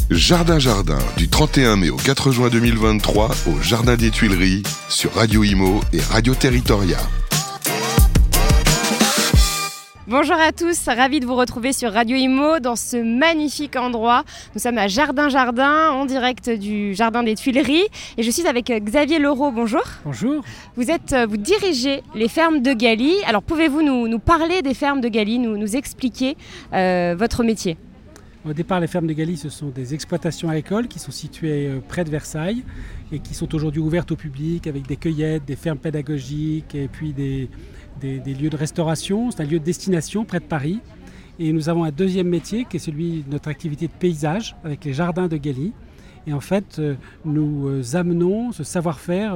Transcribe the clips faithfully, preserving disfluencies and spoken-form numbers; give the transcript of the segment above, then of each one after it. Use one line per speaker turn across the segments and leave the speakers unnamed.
Jardin Jardin, du trente et un mai au quatre juin deux mille vingt-trois, au Jardin des Tuileries, sur Radio Imo et Radio Territoria.
Bonjour à tous, ravi de vous retrouver sur Radio Imo dans ce magnifique endroit. Nous sommes à Jardin Jardin, en direct du Jardin des Tuileries. Et je suis avec Xavier Leroux, bonjour.
Bonjour.
Vous, êtes, vous dirigez les fermes de Galie. Alors pouvez-vous nous, nous parler des fermes de Galie, nous, nous expliquer euh, votre métier ?
Au départ, les fermes de Galie, ce sont des exploitations agricoles qui sont situées près de Versailles et qui sont aujourd'hui ouvertes au public avec des cueillettes, des fermes pédagogiques et puis des, des, des lieux de restauration. C'est un lieu de destination près de Paris. Et nous avons un deuxième métier qui est celui de notre activité de paysage avec les jardins de Galie. Et en fait, nous amenons ce savoir-faire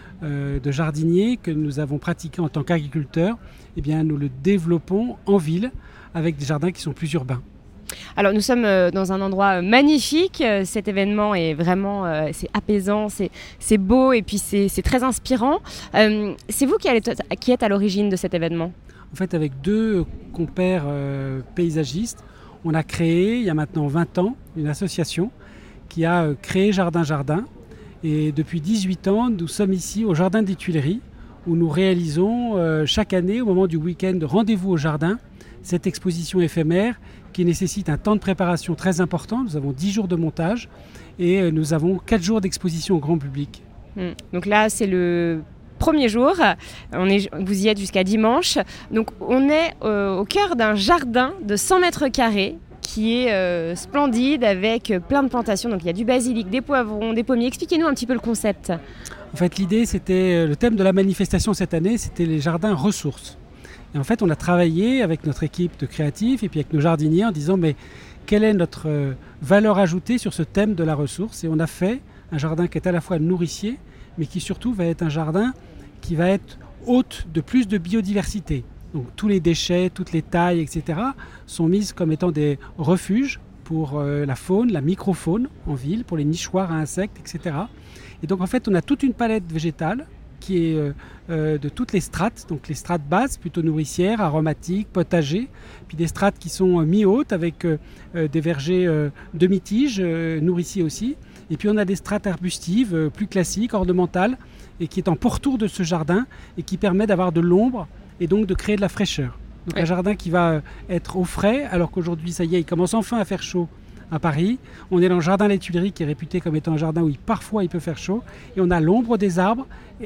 de jardinier que nous avons pratiqué en tant qu'agriculteurs. Eh bien, nous le développons en ville avec des jardins qui sont plus urbains.
Alors nous sommes dans un endroit magnifique, cet événement est vraiment euh, c'est apaisant, c'est, c'est beau et puis c'est, c'est très inspirant. Euh, c'est vous qui, allez, qui êtes à l'origine de cet événement ?
En fait, avec deux compères euh, paysagistes, on a créé, il y a maintenant vingt ans, une association qui a créé Jardin Jardin. Et depuis dix-huit ans, nous sommes ici au Jardin des Tuileries où nous réalisons euh, chaque année, au moment du week-end de rendez-vous au jardin, cette exposition éphémère qui nécessite un temps de préparation très important. Nous avons dix jours de montage et nous avons quatre jours d'exposition au grand public.
Mmh. Donc là, c'est le premier jour. On est, vous y êtes jusqu'à dimanche. Donc on est euh, au cœur d'un jardin de cent mètres carrés qui est euh, splendide avec plein de plantations. Donc il y a du basilic, des poivrons, des pommiers. Expliquez-nous un petit peu le concept.
En fait, l'idée, c'était, le thème de la manifestation cette année, c'était les jardins ressources. Et en fait, on a travaillé avec notre équipe de créatifs et puis avec nos jardiniers en disant mais quelle est notre euh, valeur ajoutée sur ce thème de la ressource ? Et on a fait un jardin qui est à la fois nourricier, mais qui surtout va être un jardin qui va être hôte de plus de biodiversité. Donc tous les déchets, toutes les tailles, et cetera sont mises comme étant des refuges pour euh, la faune, la microfaune en ville, pour les nichoirs à insectes, et cetera. Et donc en fait, on a toute une palette végétale qui est euh, euh, de toutes les strates, donc les strates basses, plutôt nourricières, aromatiques, potagers, puis des strates qui sont euh, mi-hautes avec euh, euh, des vergers euh, demi-tiges, euh, nourriciers aussi. Et puis on a des strates arbustives, euh, plus classiques, ornementales, et qui est en pourtour de ce jardin et qui permet d'avoir de l'ombre et donc de créer de la fraîcheur. Donc ouais. Un jardin qui va être au frais, alors qu'aujourd'hui, ça y est, il commence enfin à faire chaud à Paris. On est dans le Jardin des Tuileries qui est réputé comme étant un jardin où il, parfois il peut faire chaud. Et on a l'ombre des arbres,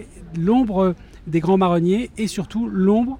l'ombre des grands marronniers et surtout l'ombre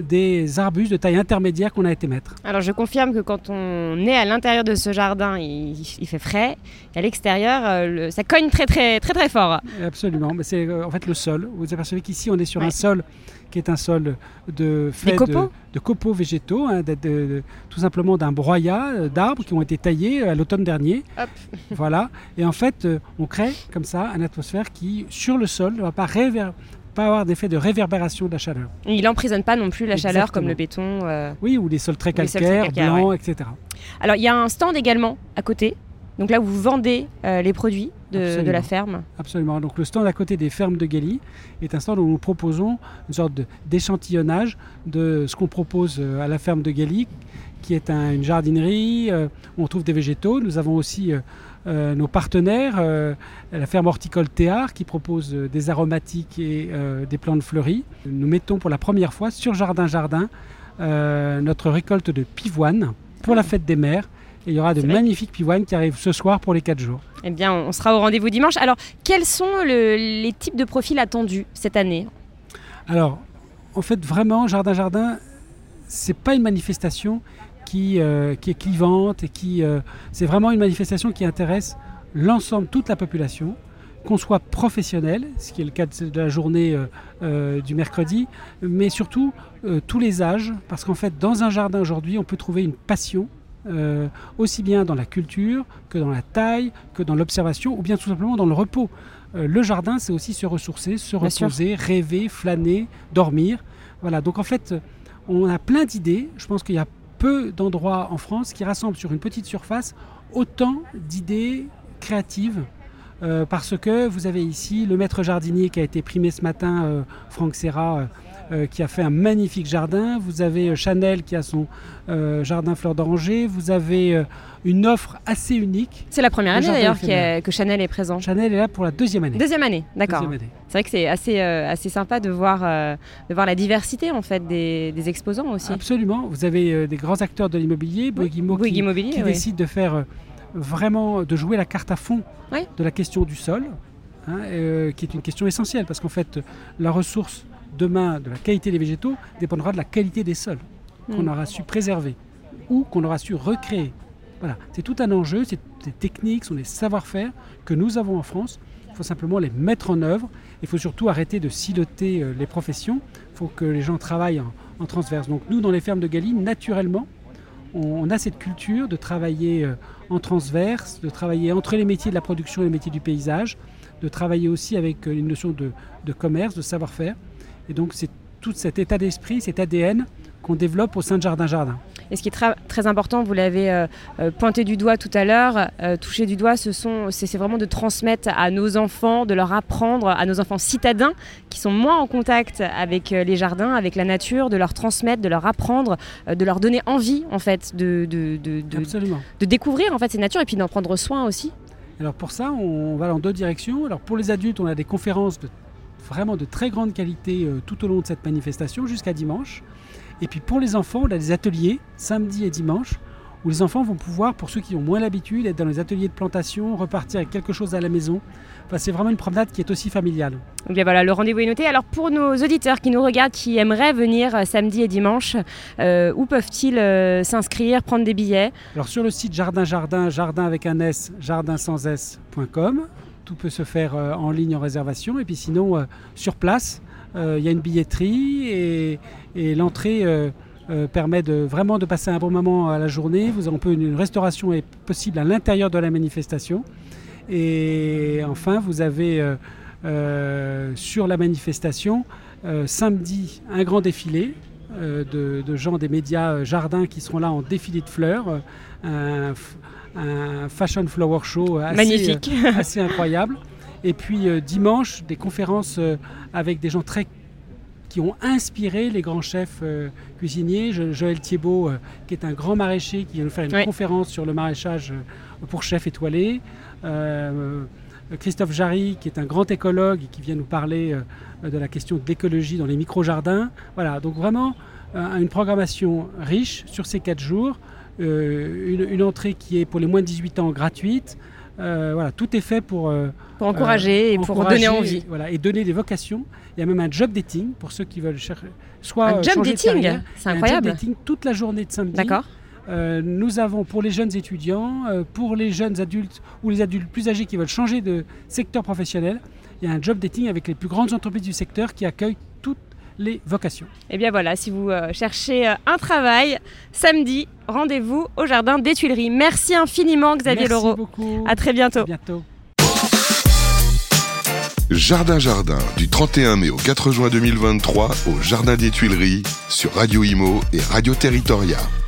des arbustes de taille intermédiaire qu'on a été mettre.
Alors je confirme que quand on est à l'intérieur de ce jardin, il, il fait frais. Et à l'extérieur, euh, le, ça cogne très très très très fort.
Absolument. Mais c'est euh, en fait le sol. Vous apercevez qu'ici on est sur ouais. un sol qui est un sol de fait
copeaux.
de, de copeaux végétaux, hein, de, de, de, tout simplement d'un broyat d'arbres qui ont été taillés à l'automne dernier.
Hop.
Voilà. Et en fait, euh, on crée comme ça une atmosphère qui, sur le sol, ne va pas réver- pas avoir d'effet de réverbération de la chaleur.
Il n'emprisonne pas non plus la
Exactement.
Chaleur comme le béton. Euh...
Oui, ou les sols très calcaires,
sols très calcaires
blancs,
ouais.
et cetera.
Alors il y a un stand également à côté. Donc là, vous vendez euh, les produits de, de la ferme.
Absolument. Donc le stand à côté des fermes de Galie est un stand où nous proposons une sorte de, d'échantillonnage de ce qu'on propose à la ferme de Galie, qui est un, une jardinerie euh, où on trouve des végétaux. Nous avons aussi euh, euh, nos partenaires, euh, la ferme horticole Théard, qui propose euh, des aromatiques et euh, des plantes fleuries. Nous mettons pour la première fois sur Jardin Jardin euh, notre récolte de pivoine pour la fête des mères. Et il y aura de magnifiques pivoines qui arrivent ce soir pour les quatre jours.
Eh bien, on sera au rendez-vous dimanche. Alors, quels sont le, les types de profils attendus cette année ?
Alors, en fait, vraiment, Jardin Jardin, c'est pas une manifestation qui, euh, qui est clivante et qui, euh, c'est vraiment une manifestation qui intéresse l'ensemble, toute la population, qu'on soit professionnel, ce qui est le cas de la journée euh, euh, du mercredi, mais surtout euh, tous les âges, parce qu'en fait, dans un jardin aujourd'hui, on peut trouver une passion. Euh, aussi bien dans la culture que dans la taille, que dans l'observation ou bien tout simplement dans le repos. Euh, le jardin, c'est aussi se ressourcer, se bien reposer, sûr. Rêver, flâner, dormir. Voilà, donc en fait, on a plein d'idées. Je pense qu'il y a peu d'endroits en France qui rassemblent sur une petite surface autant d'idées créatives euh, parce que vous avez ici le maître jardinier qui a été primé ce matin, euh, Franck Serra, euh, euh, qui a fait un magnifique jardin. Vous avez euh, Chanel qui a son euh, jardin fleurs d'oranger. Vous avez euh, une offre assez unique.
C'est la première année d'ailleurs qui est, que Chanel est présent.
Chanel est là pour la deuxième année.
Deuxième année, d'accord.
Deuxième année.
C'est vrai que c'est assez, euh, assez sympa de voir, euh, de voir la diversité en fait des, des exposants aussi.
Absolument. Vous avez euh, des grands acteurs de l'immobilier,
oui.
Bouygues Immo, qui, qui oui. décident de faire euh, vraiment de jouer la carte à fond oui. de la question du sol, hein, euh, qui est une question essentielle parce qu'en fait la ressource demain de la qualité des végétaux dépendra de la qualité des sols mmh. qu'on aura su préserver ou qu'on aura su recréer. Voilà, c'est tout un enjeu, c'est des techniques, ce sont des savoir-faire que nous avons en France. Il faut simplement les mettre en œuvre. Il faut surtout arrêter de siloter euh, les professions. Il faut que les gens travaillent en, en transverse. Donc nous, dans les fermes de Galie, naturellement, on, on a cette culture de travailler euh, en transverse, de travailler entre les métiers de la production et les métiers du paysage, de travailler aussi avec euh, une notion de, de commerce, de savoir-faire. Et donc c'est tout cet état d'esprit, cet A D N qu'on développe au sein de Jardin Jardin.
Et ce qui est très, très important, vous l'avez euh, pointé du doigt tout à l'heure, euh, touché du doigt, ce sont, c'est, c'est vraiment de transmettre à nos enfants, de leur apprendre, à nos enfants citadins qui sont moins en contact avec euh, les jardins, avec la nature, de leur transmettre, de leur apprendre, euh, de leur donner envie en fait de, de, de, de,
Absolument.
de découvrir en fait ces natures et puis d'en prendre soin aussi.
Alors pour ça, on va dans deux directions. Alors pour les adultes, on a des conférences de, vraiment de très grande qualité euh, tout au long de cette manifestation jusqu'à dimanche. Et puis pour les enfants, on a des ateliers samedi et dimanche où les enfants vont pouvoir, pour ceux qui ont moins l'habitude, être dans les ateliers de plantation, repartir avec quelque chose à la maison. Enfin, c'est vraiment une promenade qui est aussi familiale.
Donc bien voilà, le rendez-vous est noté. Alors pour nos auditeurs qui nous regardent, qui aimeraient venir samedi et dimanche, euh, où peuvent-ils euh, s'inscrire, prendre des billets ?
Alors sur le site Jardin Jardin, jardin avec un S, jardin sans S point com. Tout peut se faire euh, en ligne en réservation. Et puis sinon, euh, sur place, il euh, y a une billetterie et, et l'entrée euh, euh, permet de, vraiment de passer un bon moment à la journée. Vous, on peut, une restauration est possible à l'intérieur de la manifestation. Et enfin, vous avez euh, euh, sur la manifestation, euh, samedi, un grand défilé euh, de, de gens des médias euh, Jardin qui seront là en défilé de fleurs. Euh, un, un fashion flower show assez,
magnifique,
euh, assez incroyable. Et puis euh, dimanche, des conférences euh, avec des gens très qui ont inspiré les grands chefs euh, cuisiniers. Jo- Joël Thiebaud, euh, qui est un grand maraîcher, qui vient nous faire une oui. conférence sur le maraîchage euh, pour chefs étoilés. Euh, Christophe Jarry, qui est un grand écologue et qui vient nous parler euh, de la question de l'écologie dans les micro-jardins. Voilà, donc vraiment euh, une programmation riche sur ces quatre jours. Euh, une, une entrée qui est pour les moins de dix-huit ans gratuite. Euh, voilà, tout est fait pour, euh,
pour encourager euh, et pour donner envie.
Voilà, et donner des vocations. Il y a même un job dating pour ceux qui veulent chercher, soit
un
euh,
job
changer
dating,
de carrière.
c'est incroyable.
Un job dating toute la journée de samedi.
D'accord.
Euh, nous avons pour les jeunes étudiants, euh, pour les jeunes adultes ou les adultes plus âgés qui veulent changer de secteur professionnel, il y a un job dating avec les plus grandes entreprises du secteur qui accueillent toutes les vocations.
Et bien voilà, si vous euh, cherchez euh, un travail, samedi, rendez-vous au Jardin des Tuileries. Merci infiniment Xavier Leroux.
Merci beaucoup.
À très bientôt.
À bientôt.
Jardin Jardin, du trente et un mai au quatre juin deux mille vingt-trois au Jardin des Tuileries sur Radio Imo et Radio Territoria.